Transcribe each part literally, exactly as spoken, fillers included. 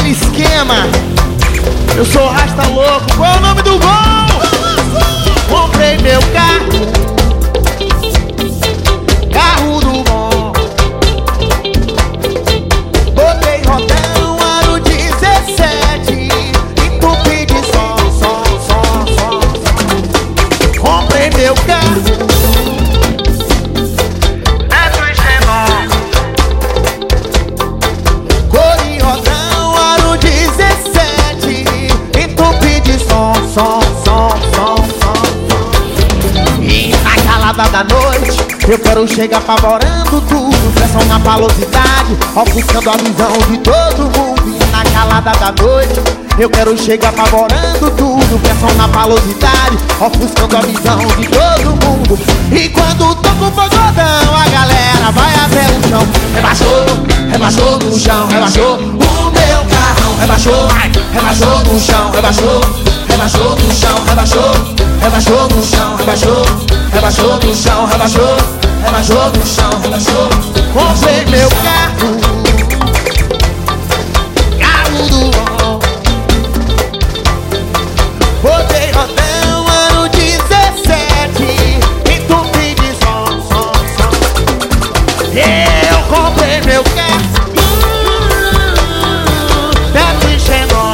aquele esquema. Eu sou rasta louco. Qual é o nome do gol? Comprei meu carro, carro do bom. Botei rodão, aro dezessete, entupi de som, som, som, som. Comprei meu carro, som, som, som, som. E na calada da noite eu quero chegar apavorando tudo, pressão na palosidade, ofuscando a visão de todo mundo. E na calada da noite eu quero chegar apavorando tudo, pressão na palosidade, ofuscando a visão de todo mundo. E quando toco o pagodão, a galera vai até o chão. Rebaixou, rebaixou no chão, rebaixou o meu carrão. Rebaixou, rebaixou no chão, rebaixou. Rebaixou no chão, rebaixou, rebaixou no chão, rebaixou, rebaixou no chão, rebaixou, rebaixou no chão, rebaixou. Comprei meu carro, carro do bom. Botei rodão, ano dezessete, entupi de som, som, som. Eu comprei meu carro, Pepe Xenon.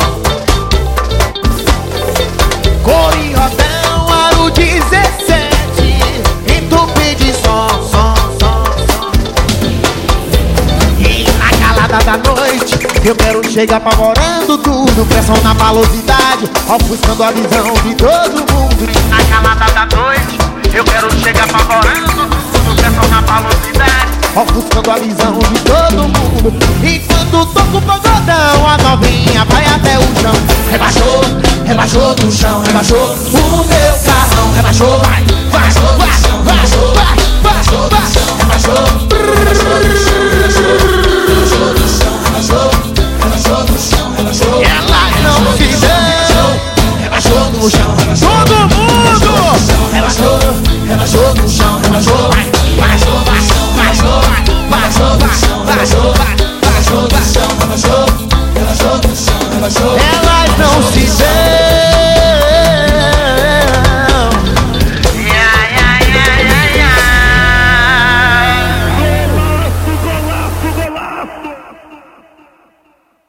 Cor e rodão, aro dezessete, entupi de som, som, som, som. E na calada da noite eu quero chegar apavorando tudo, pressão na palosidade, ofuscando a visão de todo mundo. E na calada da noite eu quero chegar apavorando tudo, pressão na palosidade, ofuscando a visão de todo mundo. Enquanto toco o pagodão, a novinha vai até o chão. Rebaixou, rebaixou no chão, rebaixou o meu carrão. Rebaixou, vai,